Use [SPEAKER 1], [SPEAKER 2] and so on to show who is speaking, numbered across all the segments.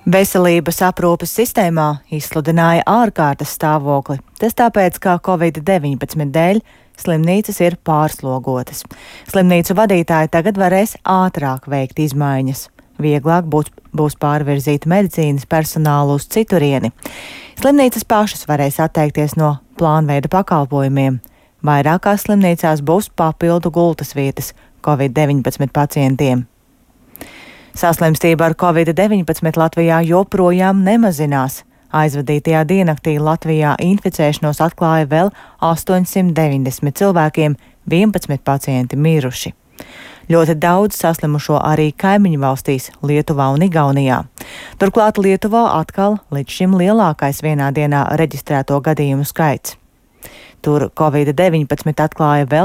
[SPEAKER 1] Veselības aprūpes sistēmā izsludināja ārkārtas stāvokli. Tas tāpēc, ka Covid-19 dēļ slimnīcas ir pārslogotas. Slimnīcu vadītāji tagad varēs ātrāk veikt izmaiņas. Vieglāk būs pārvirzīt medicīnas personālu uz citurieni. Slimnīcas pašas varēs atteikties no plānveida pakalpojumiem. Vairākās slimnīcās būs papildu gultas vietas Covid-19 pacientiem. Saslimstība ar Covid-19 Latvijā joprojām nemazinās. Aizvadītajā diennaktī Latvijā inficēšanos atklāja vēl 890 cilvēkiem, 11 pacienti miruši. Ļoti daudz saslimušo arī kaimiņu valstīs Lietuvā un Igaunijā. Turklāt Lietuvā atkal līdz šim lielākais vienā dienā reģistrēto gadījumu skaits. Tur Covid-19 atklāja vēl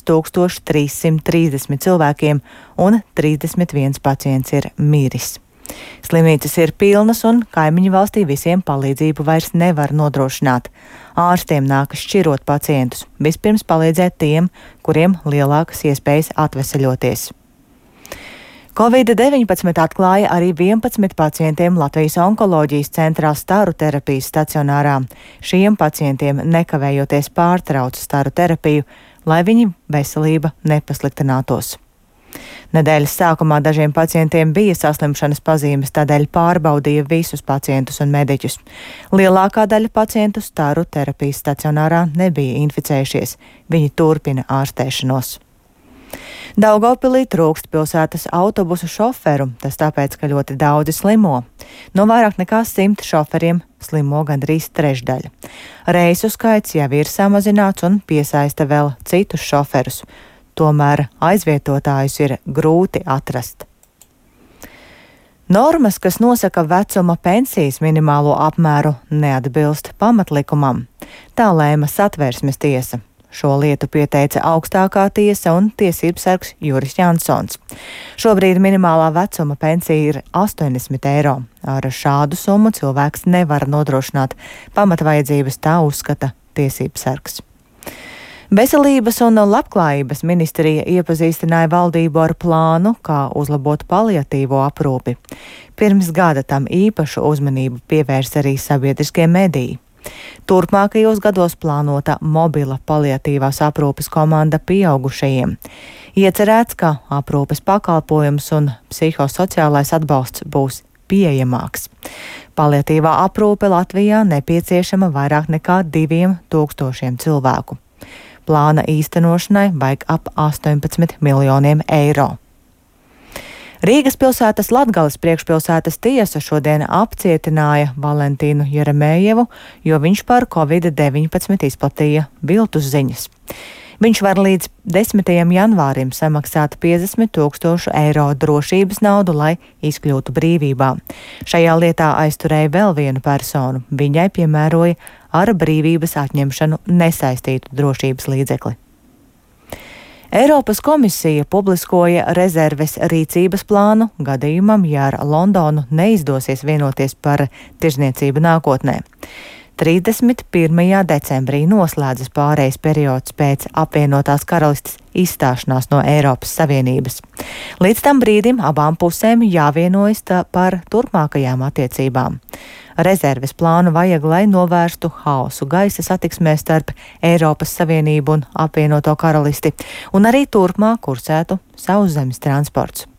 [SPEAKER 1] 3330 cilvēkiem un 31 pacients ir miris. Slimnīcas ir pilnas un kaimiņu valstī visiem palīdzību vairs nevar nodrošināt. Ārstiem nākas šķirot pacientus, vispirms palīdzēt tiem, kuriem lielākas iespējas atveseļoties. Covid-19 atklāja arī 11 pacientiem Latvijas onkoloģijas centrā staru terapijas stacionārā. Šiem pacientiem nekavējoties pārtrauca staru terapiju, lai viņu veselība nepasliktinātos. Nedēļas sākumā dažiem pacientiem bija saslimšanas pazīmes, tādēļ pārbaudīja visus pacientus un mediķus. Lielākā daļa pacientu staru terapijas stacionārā nebija inficējušies. Viņi turpina ārstēšanos. Daugavpilī trūkst pilsētas autobusu šoferu, tas tāpēc, ka ļoti daudzi slimo. No vairāk nekā 100 šoferiem slimo gandrīz trešdaļa. Reisu skaits jau ir samazināts un piesaista vēl citus šoferus. Tomēr aizvietotājus ir grūti atrast. Normas, kas nosaka vecuma pensijas minimālo apmēru, neatbilst pamatlikumam. Tā lēma Satversmes tiesa. Šo lietu pieteica augstākā tiesa un tiesības sargs Juris Jansons. Šobrīd minimālā vecuma pensija ir 80 eiro. Ar šādu summu cilvēks nevar nodrošināt pamatvajadzības, tā uzskata tiesības sargs. Veselības un labklājības ministrija iepazīstināja valdību ar plānu, kā uzlabot paliatīvo aprūpi. Pirms gada tam īpašu uzmanību pievērs arī sabiedriskie mediji. Turpmākajos gados plānota mobila paliatīvās aprūpes komanda pieaugušajiem. Iecerēts, ka aprūpes pakalpojums un psihosociālais atbalsts būs pieejamāks. Paliatīvā aprūpe Latvijā nepieciešama vairāk nekā 2000 cilvēku. Plāna īstenošanai vajag ap 18 miljoniem eiro. Rīgas pilsētas Latgales priekšpilsētas tiesa šodien apcietināja Valentīnu Jeremējevu, jo viņš par Covid-19 izplatīja viltus ziņas. Viņš var līdz 10. janvārim samaksāt 50 000 eiro drošības naudu, lai izkļūtu brīvībā. Šajā lietā aizturēja vēl vienu personu. Viņai piemēroja ar brīvības atņemšanu nesaistītu drošības līdzekli. Eiropas komisija publiskoja rezerves rīcības plānu gadījumam, ja ar Londonu neizdosies vienoties par tirzniecību nākotnē. 31. decembrī noslēdzas pārejas periods pēc apvienotās karalistes izstāšanās no Eiropas Savienības. Līdz tam brīdim abām pusēm jāvienojas par turpmākajām attiecībām. Rezerves plānu vajag, lai novērstu haosu gaisa satiksmē starp Eiropas Savienību un apvienoto karalisti, un arī turpmāk kursētu sauszemes transports.